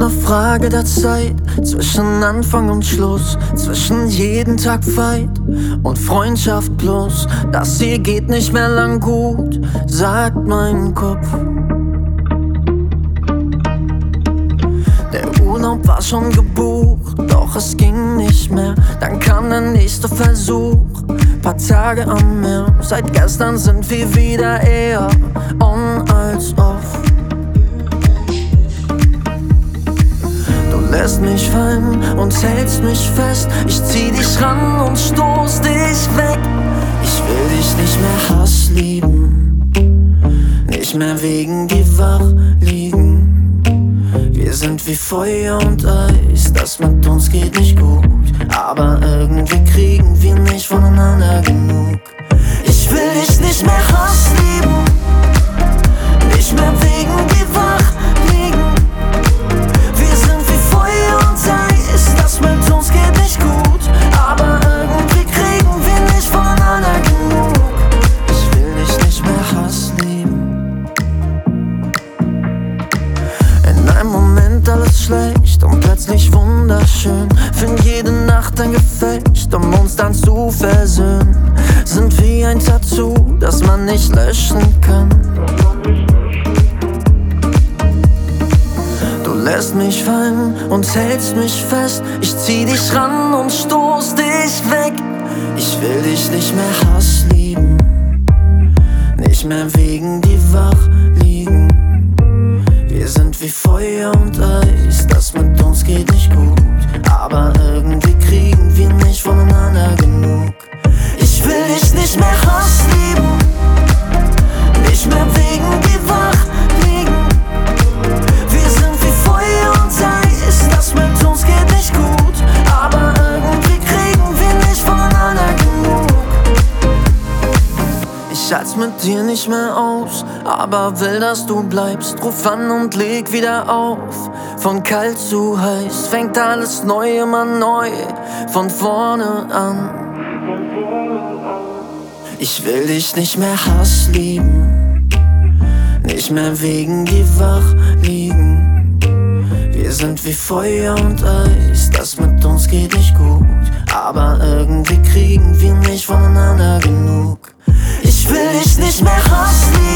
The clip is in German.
'ne Frage der Zeit, zwischen Anfang und Schluss, zwischen jeden Tag Fight und Freundschaft plus. Das hier geht nicht mehr lang gut, sagt mein Kopf. Der Urlaub war schon gebucht, doch es ging nicht mehr. Dann kam der nächste Versuch, paar Tage am Meer. Seit gestern sind wir wieder eher on als off. Du lässt mich fallen und hältst mich fest. Ich zieh dich ran und stoß dich weg. Ich will dich nicht mehr Hass lieben, nicht mehr wegen dir wach liegen. Wir sind wie Feuer und Eis, das mit uns geht nicht gut. Aber irgendwie kriegen wir nicht voneinander genug. Ich will dich nicht mehr Hass lieben, nicht mehr wegen dir wach liegen. Wir sind wie Feuer und Eis, das mit uns geht nicht gut. Aber irgendwie kriegen wir nicht voneinander genug. Ich will dich nicht mehr Hass lieben. In einem Moment alles schlecht und plötzlich wunderschön. Find jede Nacht ein Gefecht, um uns dann zu versöhnen. Sind wie ein Tattoo, das man nicht löschen kann. Du lässt mich fallen und hältst mich fest. Ich zieh dich ran und stoß dich weg. Ich will dich nicht mehr Hass lieben, nicht mehr wegen dir wach liegen. Wir sind wie Feuer und Eis, das mit uns geht nicht gut. Aber irgendwie kriegen wir nicht voneinander genug. Ich will dich nicht mehr Hass lieben, nicht mehr wegen dir wach liegen. Wir sind wie Feuer und Eis, das mit uns geht nicht gut. Aber irgendwie kriegen wir nicht voneinander genug. Ich halt's mit dir nicht mehr aus, aber will, dass du bleibst. Ruf an und leg wieder auf. Von kalt zu heiß fängt alles neu, immer neu, von vorne an. Ich will dich nicht mehr Hass lieben, nicht mehr wegen dir wach liegen. Wir sind wie Feuer und Eis, das mit uns geht nicht gut. Aber irgendwie kriegen wir nicht voneinander genug. Ich will dich nicht mehr Hass lieben,